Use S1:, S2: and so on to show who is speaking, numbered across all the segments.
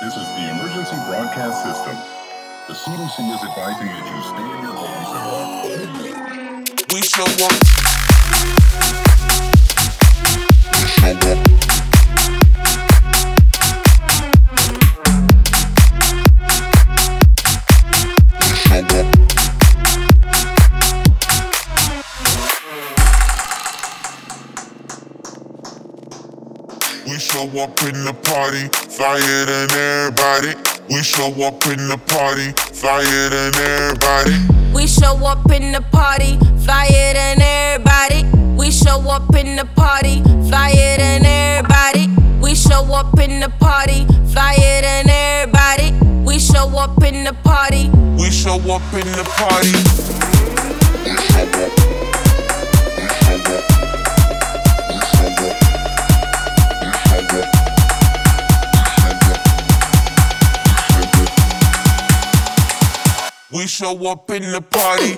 S1: This is the emergency broadcast system. The CDC is advising that you stay in your homes and
S2: We show up. We show up in the party, flyer than everybody. We show up in the party, flyer than everybody.
S3: We show up in the party, flyer than everybody. We show up in the party, flyer than everybody. We show up in the party, flyer than everybody. We show up in the party.
S2: We show up in the party. We show up in the party.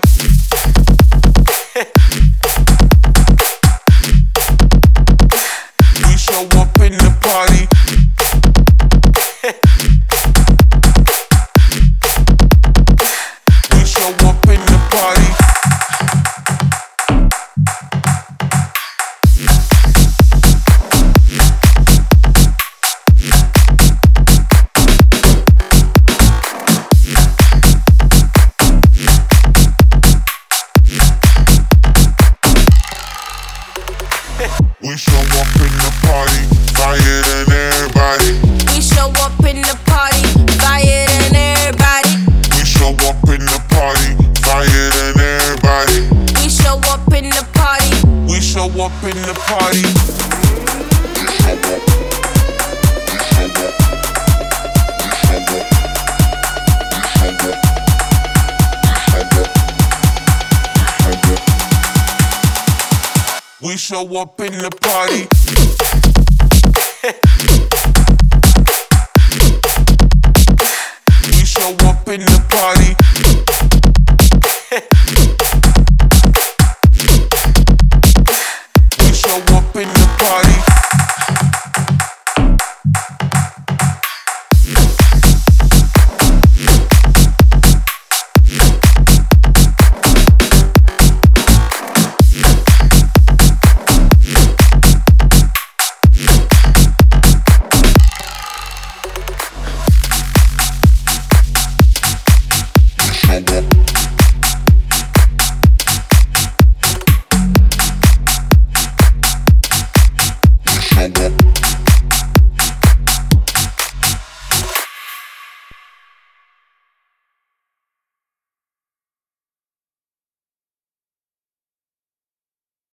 S2: We show up in the party. We show up in the party. We show up in the party, flyer than everybody.
S3: We show up in the party, flyer than everybody.
S2: We show up in the party, flyer than everybody.
S3: We show up in the party.
S2: We show up in the party. We show up in the party. We show up in the party. We show up in the party.